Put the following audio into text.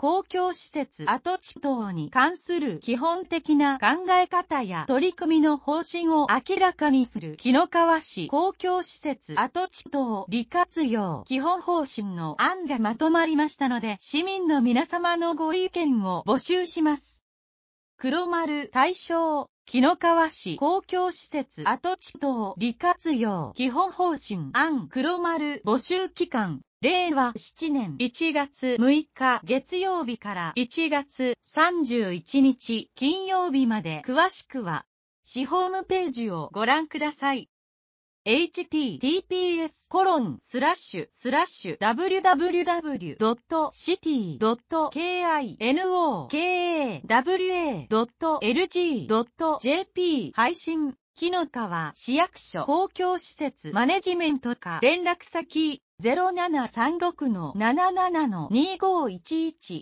公共施設跡地等に関する基本的な考え方や取り組みの方針を明らかにする紀の川市公共施設跡地等利活用基本方針の案がまとまりましたので、市民の皆様のご意見を募集します。黒丸対象紀の川市公共施設跡地等利活用基本方針案黒丸募集期間令和7年1月6日月曜日から1月31日金曜日まで。詳しくは市ホームページをご覧ください。https://www.city.kinokawa.lg.jp 配信紀の川市役所公共施設マネジメント課連絡先 0736-77-2511